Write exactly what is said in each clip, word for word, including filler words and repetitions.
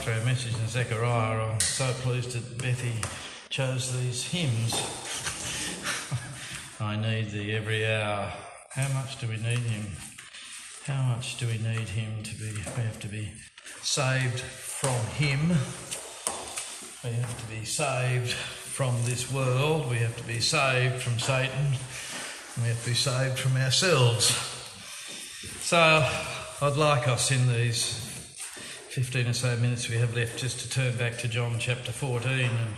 after our message in Zechariah, I'm so pleased that Betty chose these hymns. I need thee every hour. How much do we need him? How much do we need him to be? We have to be saved from him. We have to be saved from this world. We have to be saved from Satan. We have to be saved from ourselves. So I'd like us in these fifteen or so minutes we have left just to turn back to John chapter fourteen. And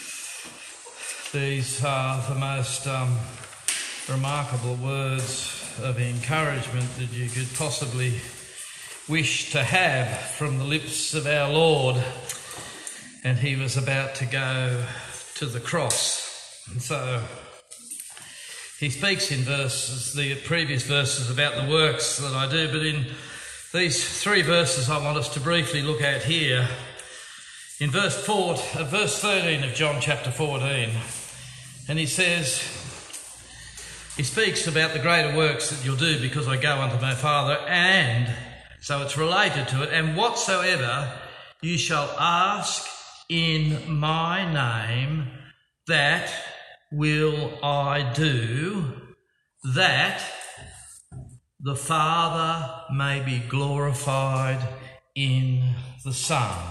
these are the most um, remarkable words of encouragement that you could possibly wish to have from the lips of our Lord. And he was about to go to the cross. And so he speaks in verses, the previous verses, about the works that I do, but in these three verses I want us to briefly look at here. In verse four, uh, verse thirteen of John chapter fourteen, and he says, he speaks about the greater works that you'll do because I go unto my Father, and so it's related to it, and whatsoever you shall ask in my name, that will I do, that the Father may be glorified in the Son.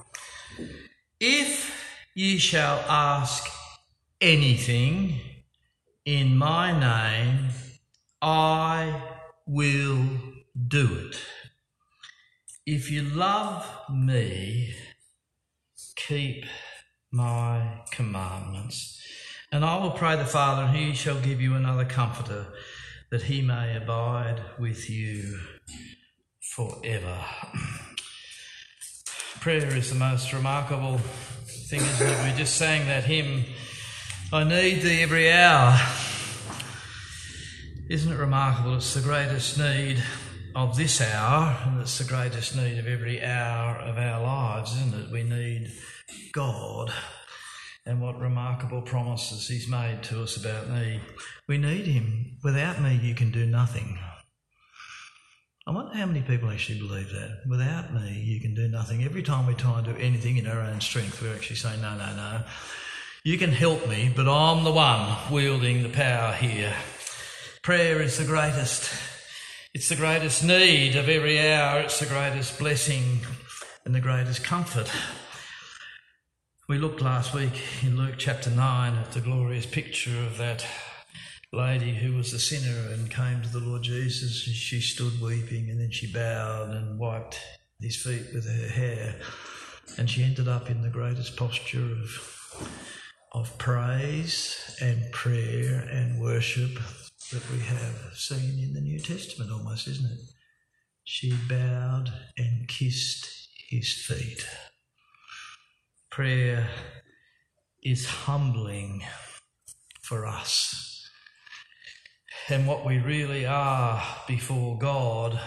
If ye shall ask anything in my name, I will do it. If you love me, keep my commandments. And I will pray the Father, and he shall give you another comforter, that he may abide with you forever. Prayer is the most remarkable thing, isn't it? We just sang that hymn, I need thee every hour. Isn't it remarkable? It's the greatest need of this hour, and it's the greatest need of every hour of our lives, isn't it? We need God. And what remarkable promises he's made to us about me. We need him. Without me, you can do nothing. I wonder how many people actually believe that. Without me, you can do nothing. Every time we try and do anything in our own strength, we actually say, no, no, no. You can help me, but I'm the one wielding the power here. Prayer is the greatest. It's the greatest need of every hour. It's the greatest blessing and the greatest comfort. We looked last week in Luke chapter nine at the glorious picture of that lady who was a sinner and came to the Lord Jesus. She stood weeping, and then she bowed and wiped his feet with her hair, and she ended up in the greatest posture of, of praise and prayer and worship that we have seen in the New Testament almost, isn't it? She bowed and kissed his feet. Prayer is humbling for us. And what we really are before God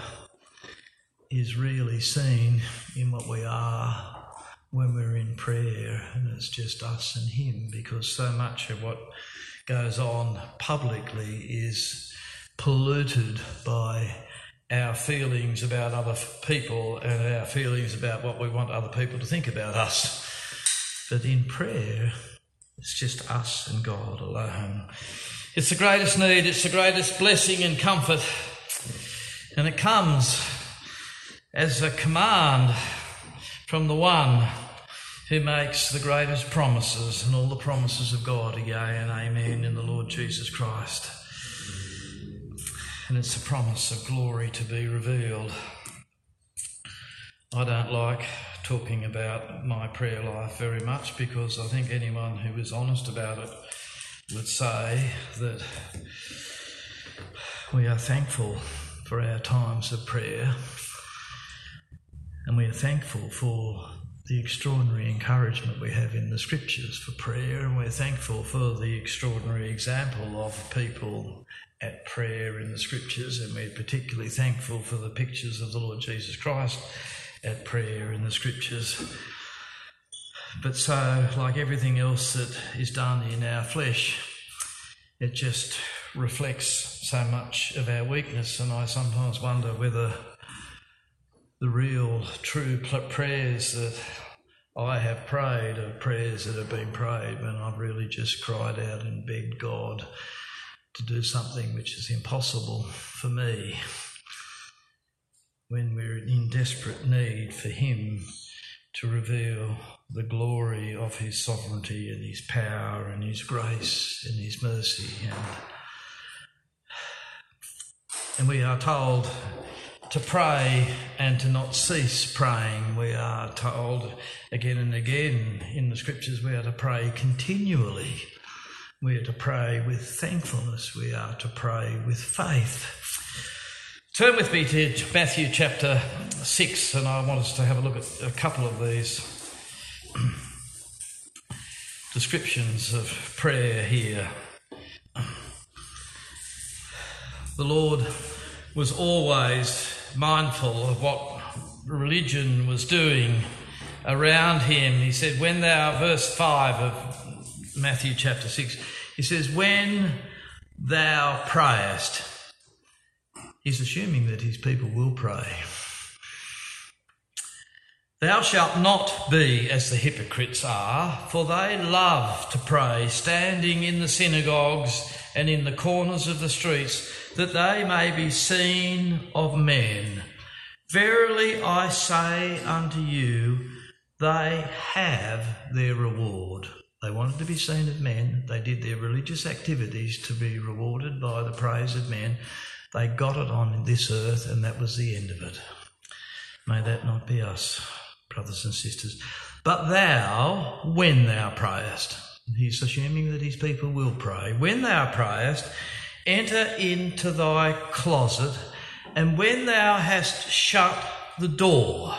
is really seen in what we are when we're in prayer, and it's just us and him, because so much of what goes on publicly is polluted by our feelings about other people and our feelings about what we want other people to think about us. But in prayer, it's just us and God alone. It's the greatest need, it's the greatest blessing and comfort. And it comes as a command from the one who makes the greatest promises, and all the promises of God are yea and amen in the Lord Jesus Christ. And it's a promise of glory to be revealed. I don't like talking about my prayer life very much, because I think anyone who is honest about it would say that we are thankful for our times of prayer, and we are thankful for the extraordinary encouragement we have in the scriptures for prayer, and we're thankful for the extraordinary example of people at prayer in the scriptures, and we're particularly thankful for the pictures of the Lord Jesus Christ at prayer in the scriptures. But so, like everything else that is done in our flesh, it just reflects so much of our weakness, and I sometimes wonder whether the real, true prayers that I have prayed are prayers that have been prayed when I've really just cried out and begged God to do something which is impossible for me, when we're in desperate need for him to reveal the glory of his sovereignty and his power and his grace and his mercy. And, and we are told to pray and to not cease praying. We are told again and again in the scriptures we are to pray continually. We are to pray with thankfulness. We are to pray with faith. Turn with me to Matthew chapter six, and I want us to have a look at a couple of these descriptions of prayer here. The Lord was always mindful of what religion was doing around him. He said, when thou, verse five of Matthew chapter six, he says, when thou prayest. He's assuming that his people will pray. Thou shalt not be as the hypocrites are, for they love to pray, standing in the synagogues and in the corners of the streets, that they may be seen of men. Verily I say unto you, they have their reward. They wanted to be seen of men. They did their religious activities to be rewarded by the praise of men. They got it on this earth, and that was the end of it. May that not be us, brothers and sisters. But thou, when thou prayest, he's assuming that his people will pray, when thou prayest, enter into thy closet, and when thou hast shut the door,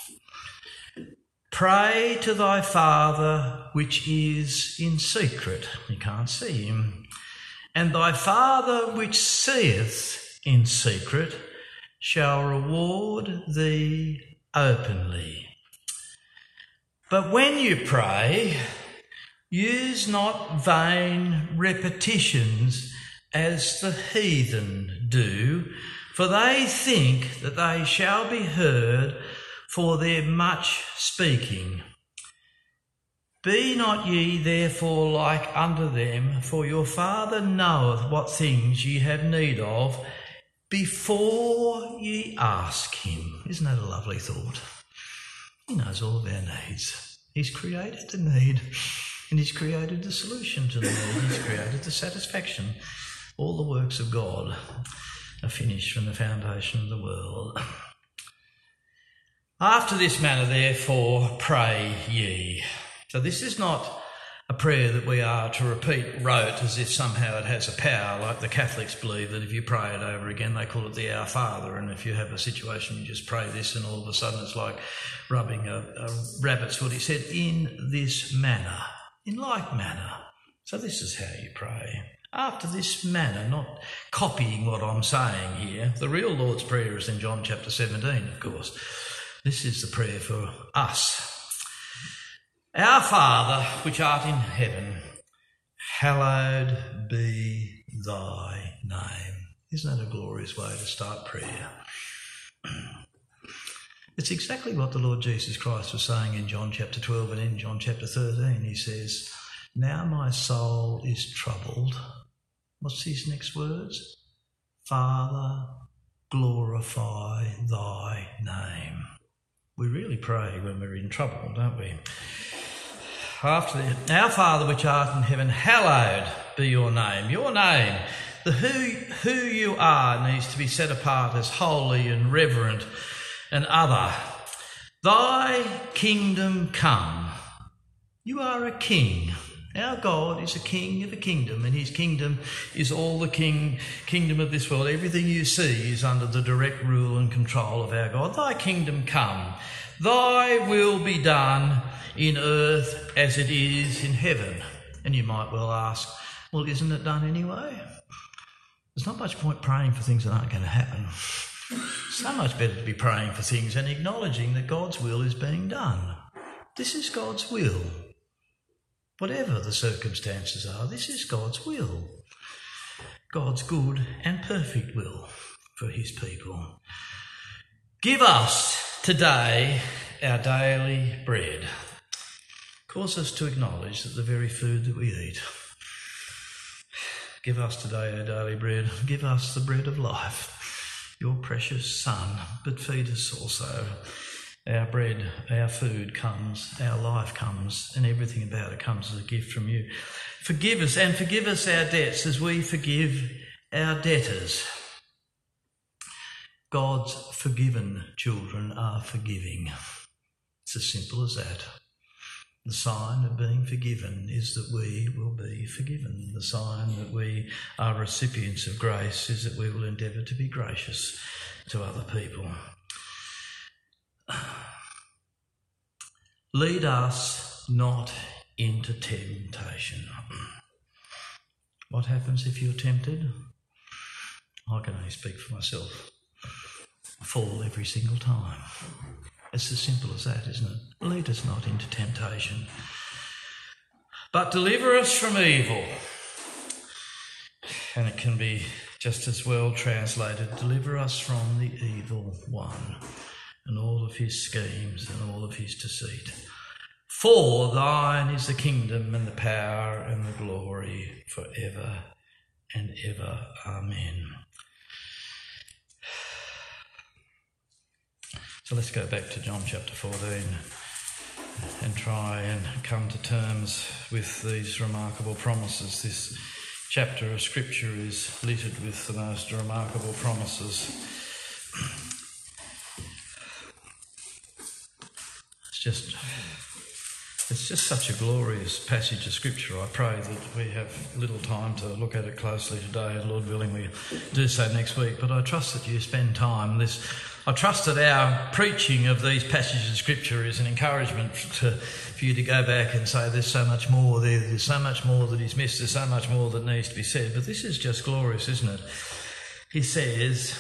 pray to thy Father which is in secret. You can't see him. And thy Father which seeth in secret shall reward thee openly. But when you pray, use not vain repetitions as the heathen do, for they think that they shall be heard for their much speaking. Be not ye therefore like unto them, for your Father knoweth what things ye have need of before ye ask him. Isn't that a lovely thought? He knows all of our needs. He's created the need, and he's created the solution to the need. He's created the satisfaction. All the works of God are finished from the foundation of the world. After this manner, therefore, pray ye. So this is not a prayer that we are to repeat rote as if somehow it has a power, like the Catholics believe that if you pray it over again, they call it the Our Father, and if you have a situation, you just pray this and all of a sudden it's like rubbing a, a rabbit's foot. He said, in this manner, in like manner. So this is how you pray. After this manner, not copying what I'm saying here. The real Lord's Prayer is in John chapter seventeen, of course. This is the prayer for us. Our Father, which art in heaven, hallowed be thy name. Isn't that a glorious way to start prayer? It's exactly what the Lord Jesus Christ was saying in John chapter twelve and in John chapter thirteen. He says, now my soul is troubled. What's his next words? Father, glorify thy name. We really pray when we're in trouble, don't we? After that, our Father which art in heaven, hallowed be your name. Your name, the who, who you are needs to be set apart as holy and reverent and other. Thy kingdom come. You are a king. Our God is a king of a kingdom, and his kingdom is all the king kingdom of this world. Everything you see is under the direct rule and control of our God. Thy kingdom come. Thy will be done in earth as it is in heaven. And you might well ask, well, isn't it done anyway? There's not much point praying for things that aren't going to happen. So much better to be praying for things and acknowledging that God's will is being done. This is God's will. Whatever the circumstances are, this is God's will. God's good and perfect will for his people. Give us today our daily bread. Cause us to acknowledge that the very food that we eat. Give us today our daily bread. Give us the bread of life, your precious Son, but feed us also. Our bread, our food comes, our life comes, and everything about it comes as a gift from you. Forgive us and forgive us our debts as we forgive our debtors. God's forgiven children are forgiving. It's as simple as that. The sign of being forgiven is that we will be forgiven. The sign that we are recipients of grace is that we will endeavour to be gracious to other people. Lead us not into temptation. What happens if you're tempted? I can only speak for myself. I fall every single time. It's as simple as that, isn't it? Lead us not into temptation, but deliver us from evil. And it can be just as well translated, deliver us from the evil one and all of his schemes and all of his deceit. For thine is the kingdom and the power and the glory forever and ever. Amen. So let's go back to John chapter fourteen and try and come to terms with these remarkable promises. This chapter of Scripture is littered with the most remarkable promises. It's just, it's just such a glorious passage of Scripture. I pray that we have little time to look at it closely today, and Lord willing we do so next week. But I trust that you spend time. This, I trust that our preaching of these passages of Scripture is an encouragement to, for you to go back and say there's so much more there, there's so much more that is missed, there's so much more that needs to be said. But this is just glorious, isn't it? He says,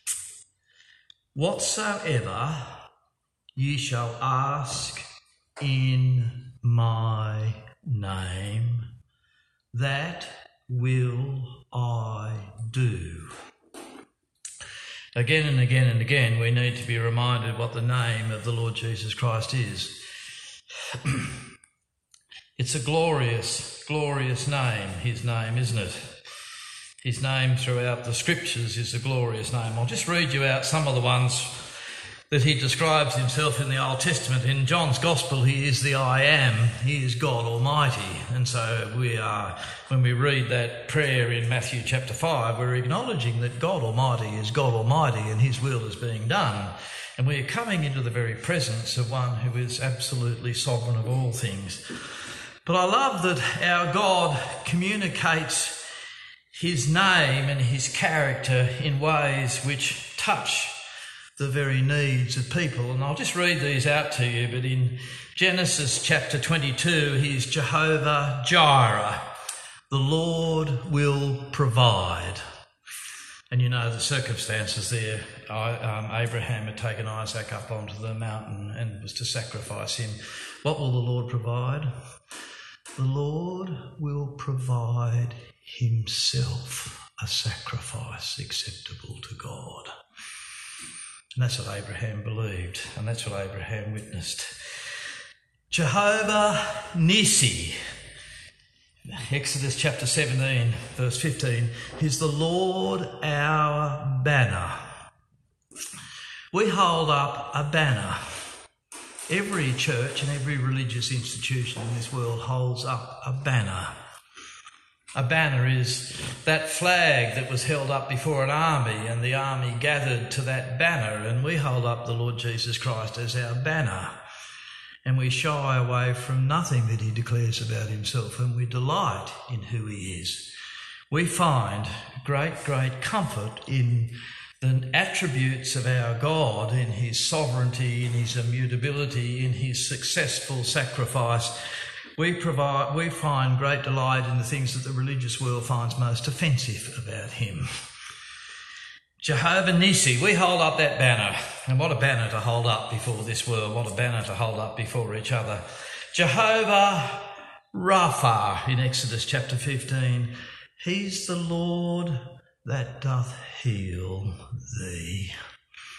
whatsoever ye shall ask in my name, that will I do. Again and again and again, we need to be reminded what the name of the Lord Jesus Christ is. It's a glorious, glorious name, his name, isn't it? His name throughout the Scriptures is a glorious name. I'll just read you out some of the ones that he describes himself in the Old Testament. In John's Gospel, he is the I Am. He is God Almighty. And so we are, when we read that prayer in Matthew chapter five, we're acknowledging that God Almighty is God Almighty and his will is being done. And we are coming into the very presence of one who is absolutely sovereign of all things. But I love that our God communicates his name and his character in ways which touch the very needs of people. And I'll just read these out to you. But in Genesis chapter twenty-two, he's Jehovah Jireh. The Lord will provide. And you know the circumstances there. I, um, Abraham had taken Isaac up onto the mountain and was to sacrifice him. What will the Lord provide? The Lord will provide himself a sacrifice acceptable to God. And that's what Abraham believed, and that's what Abraham witnessed. Jehovah Nissi, Exodus chapter seventeen, verse fifteen, is the Lord our banner. We hold up a banner. Every church and every religious institution in this world holds up a banner. A banner is that flag that was held up before an army, and the army gathered to that banner, and we hold up the Lord Jesus Christ as our banner. And we shy away from nothing that he declares about himself, and we delight in who he is. We find great, great comfort in the attributes of our God, in his sovereignty, in his immutability, in his successful sacrifice. We provide, we find great delight in the things that the religious world finds most offensive about him. Jehovah Nissi, we hold up that banner. And what a banner to hold up before this world. What a banner to hold up before each other. Jehovah Rapha in Exodus chapter fifteen. He's the Lord that doth heal thee.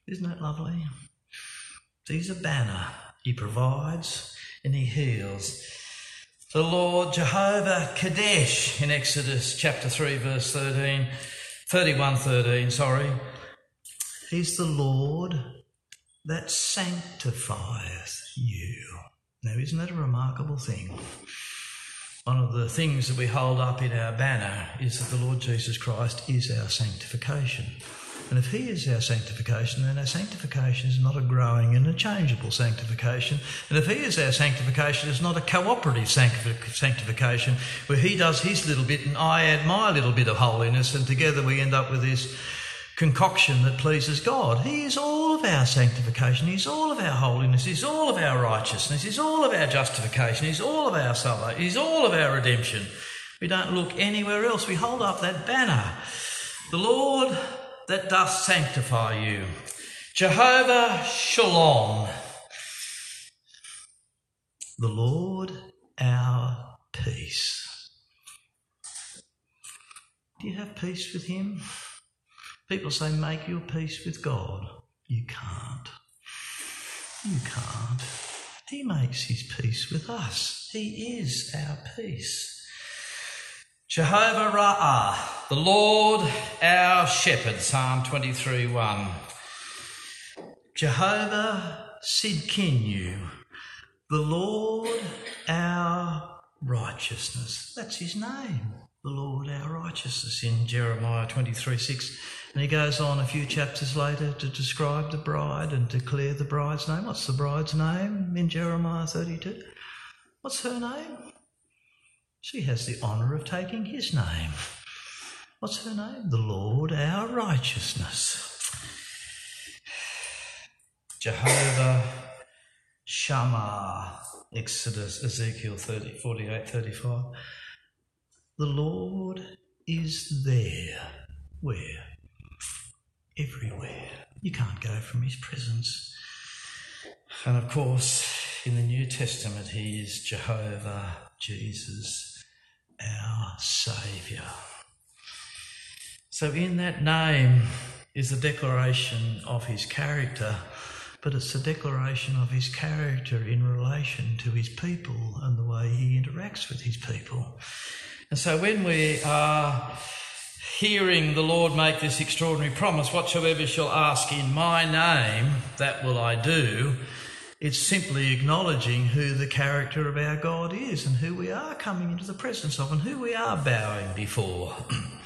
Isn't that lovely? He's a banner. He provides and he heals. The Lord Jehovah Kadesh in Exodus chapter three verse thirteen, thirty-one thirteen, sorry. He's the Lord that sanctifieth you. Now, isn't that a remarkable thing? One of the things that we hold up in our banner is that the Lord Jesus Christ is our sanctification. And if he is our sanctification, then our sanctification is not a growing and a changeable sanctification. And if he is our sanctification, it's not a cooperative sanctification where he does his little bit and I add my little bit of holiness, and together we end up with this concoction that pleases God. He is all of our sanctification. He's all of our holiness. He's all of our righteousness. He's all of our justification. He's all of our salvation. He's all of our redemption. We don't look anywhere else. We hold up that banner. The Lord that doth sanctify you. Jehovah Shalom. The Lord our peace. Do you have peace with him? People say, make your peace with God. You can't. You can't. He makes his peace with us. He is our peace. Jehovah Ra'ah, the Lord our shepherd, Psalm twenty-three one. Jehovah Sidkinu, the Lord our righteousness. That's his name, the Lord our righteousness, in Jeremiah twenty-three six. And he goes on a few chapters later to describe the bride and declare the bride's name. What's the bride's name in Jeremiah thirty-two? What's her name? She has the honour of taking his name. What's her name? The Lord our righteousness. Jehovah Shammah, Exodus, Ezekiel thirty, forty-eight, thirty-five. The Lord is there. Where? Everywhere. You can't go from his presence. And of course, in the New Testament, he is Jehovah Jesus, our Saviour. So in that name is a declaration of his character, but it's a declaration of his character in relation to his people and the way he interacts with his people. And so when we are hearing the Lord make this extraordinary promise, whatsoever shall ask in my name, that will I do, it's simply acknowledging who the character of our God is and who we are coming into the presence of and who we are bowing before.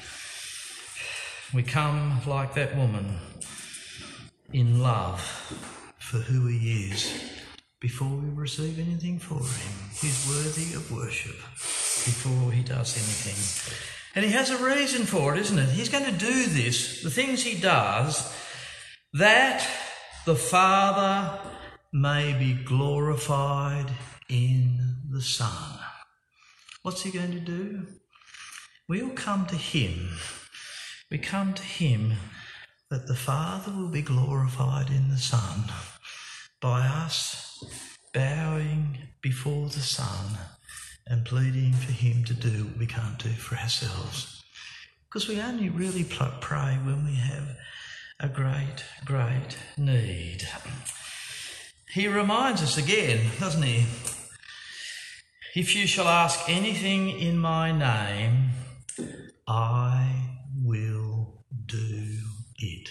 We come like that woman in love for who he is before we receive anything for him. He's worthy of worship before he does anything. And he has a reason for it, isn't it? He's going to do this, the things he does, that the Father may be glorified in the Son. What's he going to do? We'll come to him. We come to him that the Father will be glorified in the Son by us bowing before the Son and pleading for him to do what we can't do for ourselves. Because we only really pray when we have a great, great need. He reminds us again, doesn't he? If you shall ask anything in my name, I will do it.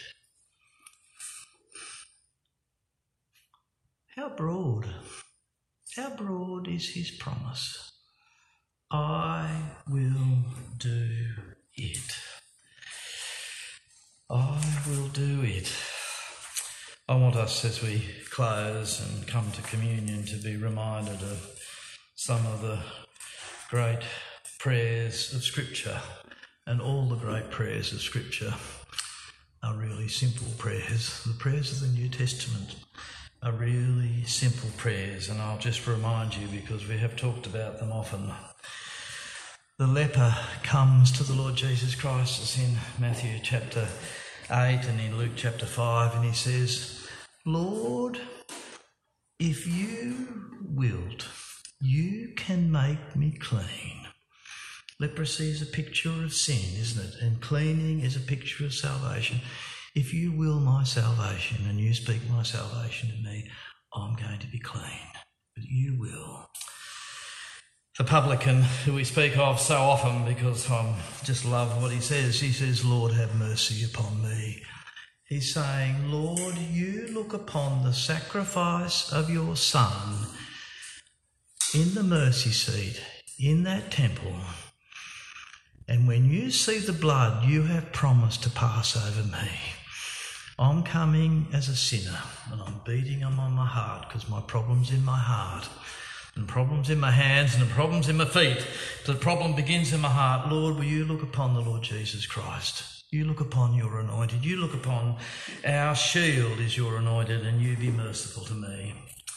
How broad, how broad is his promise? I will do it. I will do it. I want us, as we close and come to communion, to be reminded of some of the great prayers of Scripture. And all the great prayers of Scripture are really simple prayers. The prayers of the New Testament are really simple prayers, and I'll just remind you because we have talked about them often. The leper comes to the Lord Jesus Christ, as in Matthew chapter eight and in Luke chapter five, and he says, Lord, if you wilt, you can make me clean. Leprosy is a picture of sin, isn't it? And cleaning is a picture of salvation. if you will my salvation and you speak my salvation to me, I'm going to be clean. But you will. The publican who we speak of so often because I just love what he says. He says, Lord, have mercy upon me. He's saying, Lord, you look upon the sacrifice of your Son in the mercy seat, in that temple, and when you see the blood you have promised to pass over me, I'm coming as a sinner and I'm beating them on my heart because my problem's in my heart and problems in my hands and the problems in my feet. The problem begins in my heart. Lord, will you look upon the Lord Jesus Christ? You look upon your anointed. You look upon our shield is your anointed, and you be merciful to me.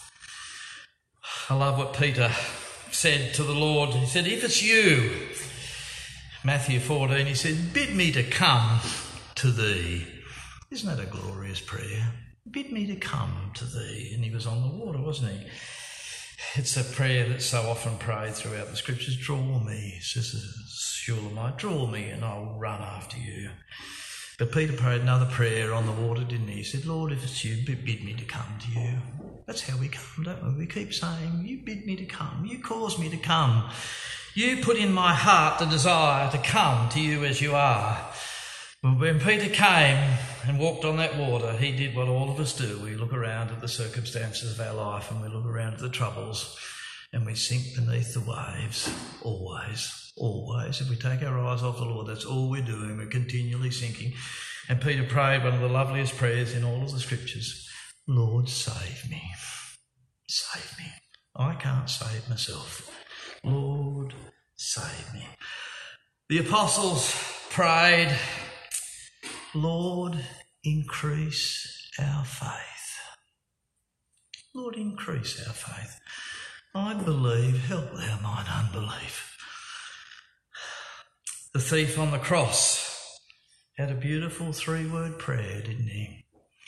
I love what Peter said to the Lord. He said, if it's you, Matthew fourteen, he said, bid me to come to thee. Isn't that a glorious prayer? Bid me to come to thee. And he was on the water, wasn't he? It's a prayer that's so often prayed throughout the scriptures. Draw me, says the Shulamite, draw me and I'll run after you. But Peter prayed another prayer on the water, didn't he? He said, Lord, if it's you, bid me to come to you. That's how we come, don't we? We keep saying, you bid me to come. You cause me to come. You put in my heart the desire to come to you as you are. But when Peter came and walked on that water, he did what all of us do. We look around at the circumstances of our life and we look around at the troubles and we sink beneath the waves. Always, always. If we take our eyes off the Lord, that's all we're doing. We're continually sinking. And Peter prayed one of the loveliest prayers in all of the scriptures. Lord, save me. Save me. I can't save myself. Lord, save me. The apostles prayed, Lord, increase our faith. Lord, increase our faith. I believe, help thou mine unbelief. The thief on the cross had a beautiful three-word prayer, didn't he?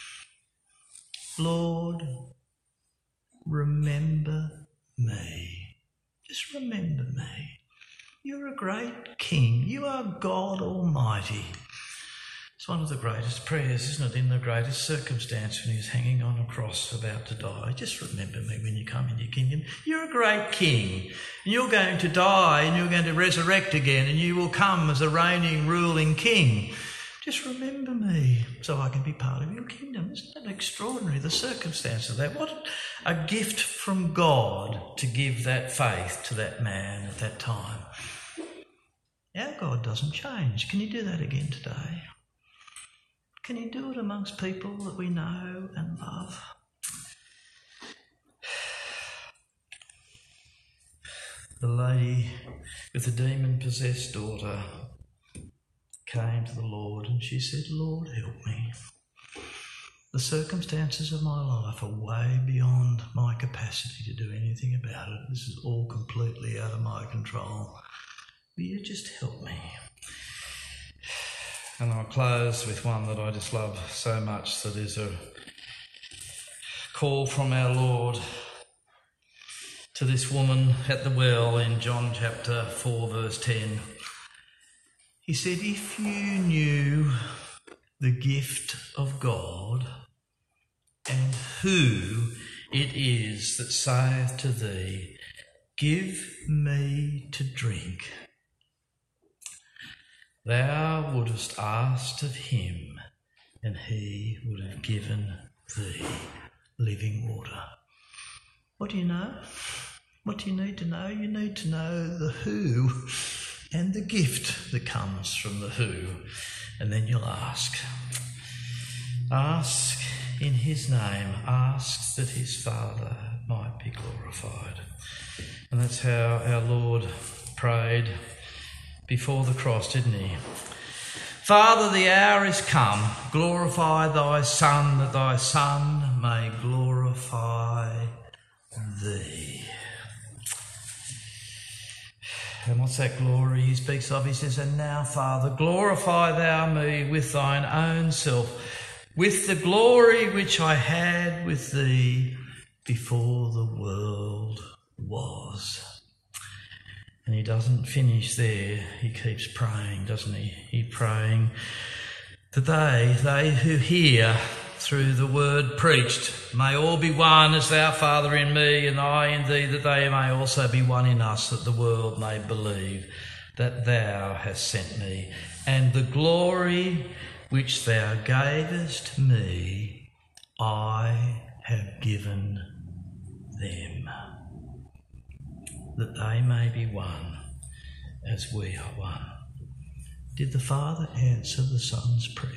Lord, remember me. Just remember me. You're a great king. You are God Almighty. It's one of the greatest prayers, isn't it, in the greatest circumstance when he's hanging on a cross about to die. Just remember me when you come into your kingdom. You're a great king and you're going to die and you're going to resurrect again and you will come as a reigning, ruling king. Just remember me so I can be part of your kingdom. Isn't that extraordinary, the circumstance of that? What a gift from God to give that faith to that man at that time. Our God doesn't change. Can you do that again today? Can you do it amongst people that we know and love? The lady with the demon-possessed daughter came to the Lord and she said, Lord, help me. The circumstances of my life are way beyond my capacity to do anything about it. This is all completely out of my control. Will you just help me? And I'll close with one that I just love so much, that is a call from our Lord to this woman at the well in John chapter four, verse ten. He said, if you knew the gift of God and who it is that saith to thee, give me to drink, thou wouldest asked of him, and he would have given thee living water. What do you know? What do you need to know? You need to know the who and the gift that comes from the who. And then you'll ask. Ask in his name. Ask that his Father might be glorified. And that's how our Lord prayed before the cross, didn't he? Father, the hour is come. Glorify thy Son, that thy Son may glorify thee. And what's that glory he speaks of? He says, and now, Father, glorify thou me with thine own self, with the glory which I had with thee before the world was. And he doesn't finish there. He keeps praying, doesn't he? He's praying, that they, they who hear through the word preached, may all be one as thou, Father, in me and I in thee, that they may also be one in us, that the world may believe that thou hast sent me. And the glory which thou gavest me, I have given them, that they may be one as we are one. Did the Father answer the Son's prayers?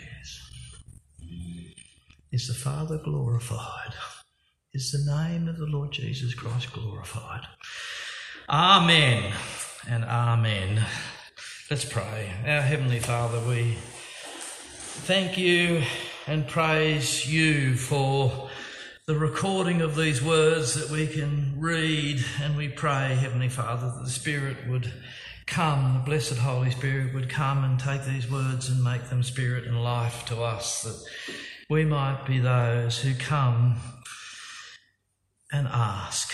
Is the Father glorified? Is the name of the Lord Jesus Christ glorified? Amen and amen. Let's pray. Our Heavenly Father, we thank you and praise you for the recording of these words that we can read, and we pray, Heavenly Father, that the Spirit would come, the blessed Holy Spirit would come and take these words and make them spirit and life to us, that we might be those who come and ask.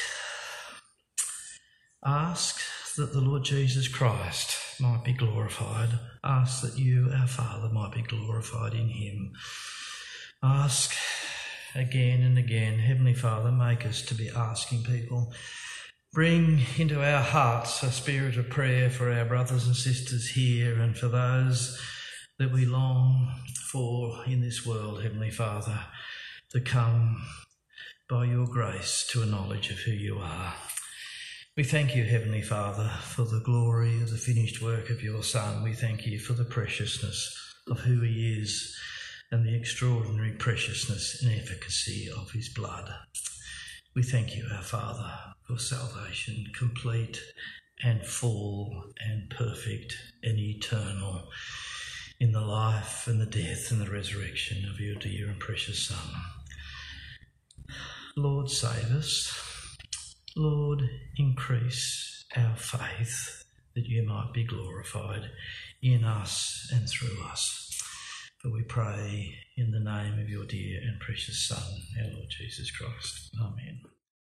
Ask that the Lord Jesus Christ might be glorified. Ask that you, our Father, might be glorified in him. Ask again and again, Heavenly Father, make us to be asking people. Bring into our hearts a spirit of prayer for our brothers and sisters here and for those that we long for in this world, Heavenly Father, to come by your grace to a knowledge of who you are. We thank you, Heavenly Father, for the glory of the finished work of your Son. We thank you for the preciousness of who he is and the extraordinary preciousness and efficacy of his blood. We thank you, our Father, for salvation complete and full and perfect and eternal in the life and the death and the resurrection of your dear and precious Son. Lord, save us. Lord, increase our faith that you might be glorified in us and through us. For we pray in the name of your dear and precious Son, our Lord Jesus Christ. Amen.